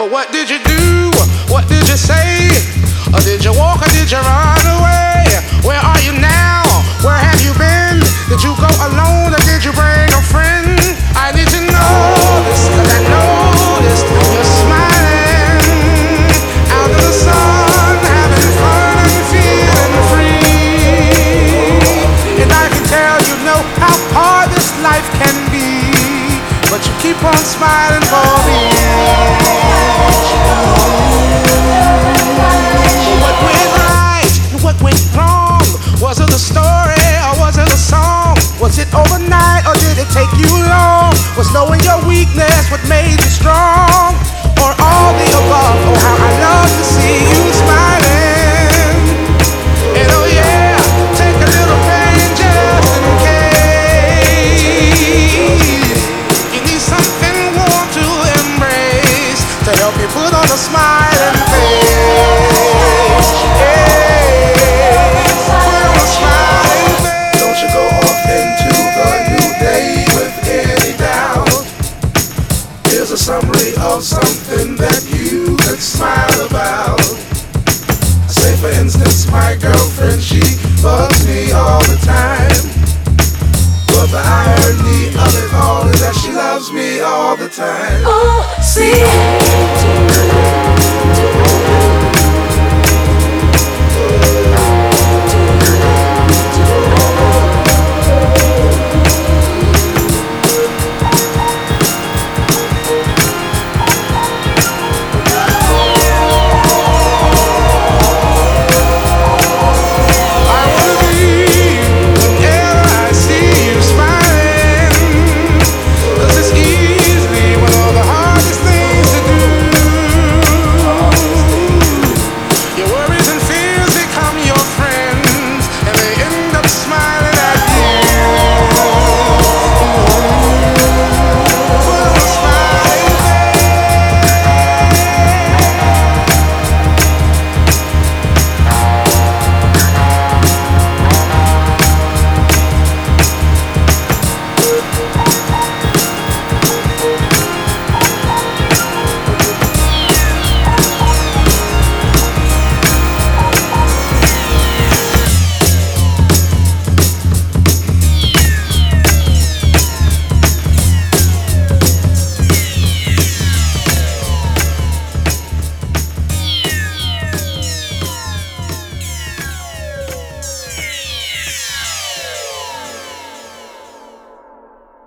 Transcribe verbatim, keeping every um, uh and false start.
What did you do? What did you say? Or did you walk or did you run away? Where are you now? Where have you been? Did you go alone or did you bring a friend? I need to know this, cause I noticed you're smiling out in the sun, having fun and feeling free. And I can tell you know how hard this life can be, but you keep on smiling for me. What went right and what went wrong? Was it a story or was it a song? Was it overnight or did it take you long? Was knowing your weakness what made you strong? Or all the above? Oh, how I love to see you smiling. And oh yeah, take a little pain just in case you need something warm to embrace to help you put on a smiling face. Yeah, put on a smiling face. Don't you go off into the new day with any doubt. Here's a summary of something that you could smile about. Say for instance, my girlfriend, she bugs me all the time, but the irony of it all is that she loves me all the time. Oh, see.